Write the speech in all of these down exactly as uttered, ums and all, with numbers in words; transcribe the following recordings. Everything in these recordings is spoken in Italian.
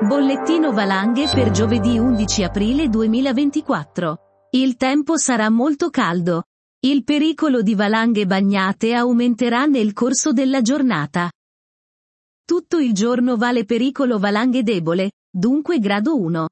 Bollettino valanghe per giovedì undici aprile duemilaventiquattro. Il tempo sarà molto caldo. Il pericolo di valanghe bagnate aumenterà nel corso della giornata. Tutto il giorno vale pericolo valanghe debole, dunque grado uno.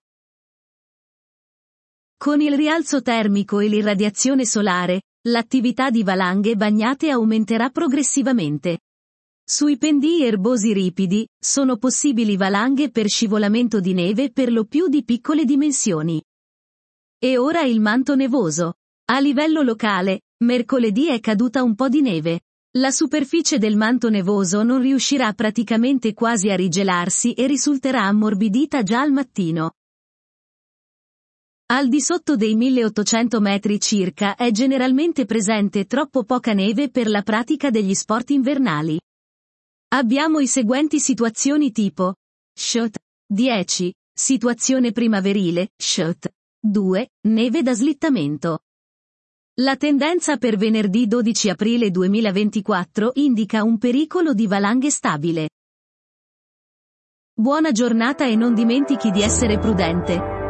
Con il rialzo termico e l'irradiazione solare, l'attività di valanghe bagnate aumenterà progressivamente. Sui pendii erbosi ripidi, sono possibili valanghe per scivolamento di neve per lo più di piccole dimensioni. E ora il manto nevoso. A livello locale, mercoledì è caduta un po' di neve. La superficie del manto nevoso non riuscirà praticamente quasi a rigelarsi e risulterà ammorbidita già al mattino. Al di sotto dei milleottocento metri circa è generalmente presente troppo poca neve per la pratica degli sport invernali. Abbiamo i seguenti situazioni tipo: Shot dieci, situazione primaverile, Shot due, neve da slittamento. La tendenza per venerdì dodici aprile duemilaventiquattro indica un pericolo di valanghe stabile. Buona giornata e non dimentichi di essere prudente.